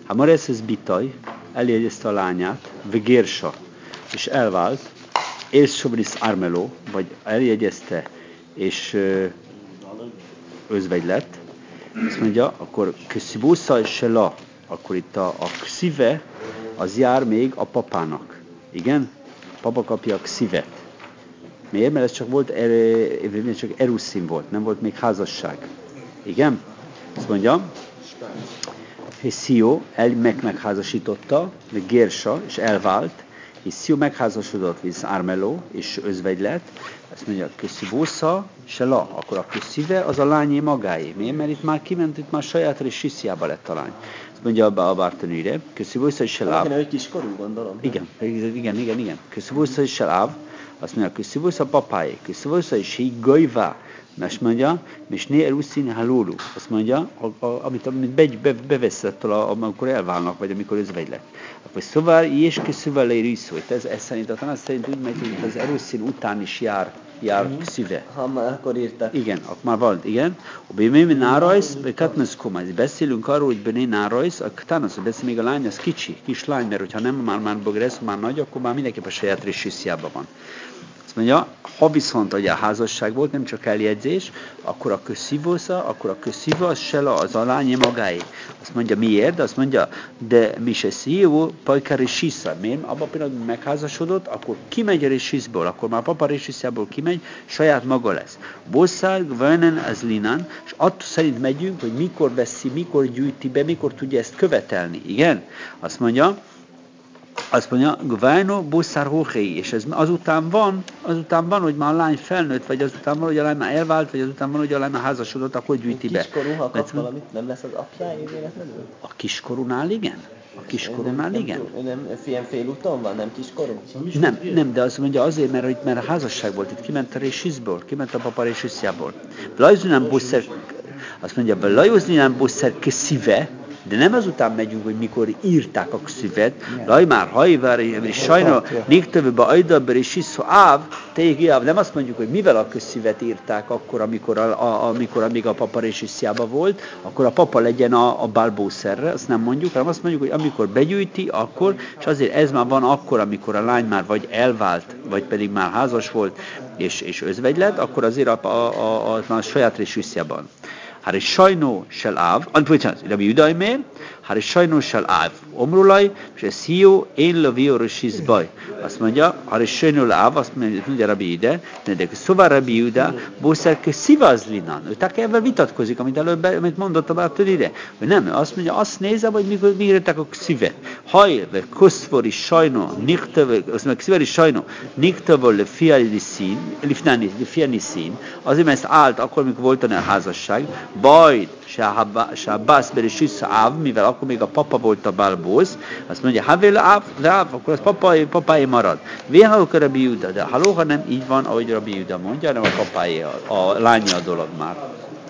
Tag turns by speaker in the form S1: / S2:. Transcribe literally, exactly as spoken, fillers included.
S1: Hát Mareszhez Bitaj eljegyezte a lányát, Vegérsa, és elvált, és Sobris Armeló, vagy eljegyezte, és ö, özvegy lett. Azt mondja, akkor Kszibusza Sela, akkor itt a, a kszive, az jár még a papának. Igen? A papa kapja a kszivet. Miért? Mert ez csak volt, er, csak eruszin volt, nem volt még házasság. Igen? Azt mondja, és Szió el meg megházasította, meg Gérsa, és elvált, és Szió megházasodott, visz Ármeló, és özvegy lett. Azt mondja, Köszibósza, se la, akkor a Köszive az a lányé magáé. Miért? Mert itt már kiment, itt már saját Rissziába lett a lány. Azt mondja a Bártanűre, Köszibósza, se la.
S2: Nekem ő kiskorú, gondolom.
S1: Igen, igen, igen, igen. Köszibósza, se la. Azt mondja, Köszibósza papáé, Köszibósza, és hí gajvá. Azt mondja, és né eruszín halólu. Azt mondja, a, a, amit, amit be, be, beveszett, amikor elválnak, vagy amikor özvegy lett. Akkor szóval, és köszönvel leírűszó. Ez, ez szerint, a tanács szerint úgy megy, hogy az eruszín után is jár, jár mm-hmm. szíve.
S2: Ha már akkor írtak.
S1: Igen, akkor már van, igen. A bémében nárajsz, vagy katnaszkoma. Beszélünk arról, hogy bené nárajsz, a katanász, beszél még a lány, az kicsi, kislány, mert hogyha nem már már bogresz, már nagy, akkor már mindenképp a saját Rissziában van. Azt mondja, ha viszont ugye a házasság volt, nem csak eljegyzés, akkor a köszívósza, akkor a köszívó az sela, az a lányé magáé. Azt mondja, miért? De azt mondja, de mi se szívó, pajka Rissziszá. Miért? Abban a pillanatban megházasodott, akkor kimegy a Rissziszból, akkor már papa Rissziszából kimegy, saját maga lesz. Bosszár, gvenen, az linán, és attól szerint megyünk, hogy mikor veszi, mikor gyűjti be, mikor tudja ezt követelni. Igen? Azt mondja, Azt mondja, Gvajno buszár hóhéi, és ez azután van, azután van, hogy már a lány felnőtt, vagy azután van, hogy a lány már elvált, vagy azután van, hogy a lány már házasodott, akkor gyűjti be.
S2: Kiskorú, ha kap valamit, nem lesz az apja véletlenül?
S1: A kiskorúnál igen? A kiskorúnál
S2: nem,
S1: igen?
S2: Nem, nem, ilyen félúton van, nem kiskorú?
S1: Nem, nem, de azt mondja azért, mert, hogy, mert a házasság volt, itt kiment a Rissziszból, kiment a papa Rissziszjából. Lajzunán buszár, azt mondja, lajzunán buszár keszive, de nem azután megyünk, hogy mikor írták a szüvet, laj már hajvár, és sajna négtövőbe ajdaber és iszó áv, teljégiáv, nem azt mondjuk, hogy mivel a közszívet írták akkor, amikor, a, a, amikor amíg a papa Rissziában volt, akkor a papa legyen a, a balbószerre, azt nem mondjuk, hanem azt mondjuk, hogy amikor begyűjti, akkor, és azért ez már van akkor, amikor a lány már vagy elvált, vagy pedig már házas volt, és, és özvegy lett, akkor azért a, a, a, a, a saját Rissziában. Hari sajnó sel áv, bocsánat, Rabbi Judai mér, Hari sajnó sel áv, omrulaj, és ez hió, én lovio Rissziszbaj. Azt mondja, Hari sajnó áv, azt mondja Rabbi Jude, de szóval Rabbi Juda, bószer szivazlinan. Ő tehát ebben vitatkozik, amit előbb amit mondott a bátor ide. Hogy nem, azt mondja, azt nézem, hogy mikor írták a szívet. Haj, ve koszfori sajnó, niktöve, azt mondja, sziveri sajnó, niktöve le fianiszín, fianiszín, azért, mert ezt állt akkor, amikor volt a házasság, Bajd, se a bász berisissa áv, mivel akkor még a papa volt a balbóz, azt mondja, havél áv, áv, akkor az papáé, papáé marad. Véhalok a Rabbi Juda, de halóha nem így van, ahogy Rabbi Juda mondja, hanem a papáé, a, a lánya a dolog már.